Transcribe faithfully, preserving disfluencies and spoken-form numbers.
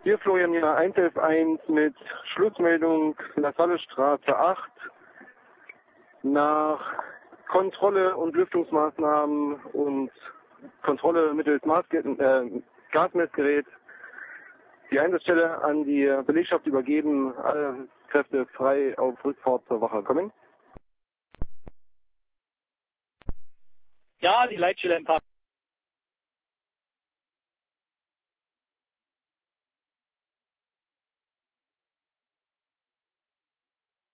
Hier Florian Jena eins elf eins mit Schlussmeldung Lassallestraße acht. Nach Kontrolle und Lüftungsmaßnahmen und Kontrolle mittels Maßge äh, Gasmessgerät die Einsatzstelle an die Belegschaft übergeben. Alle Kräfte frei auf Rückfahrt zur Wache kommen. Ja, die Leitstelle empfangen.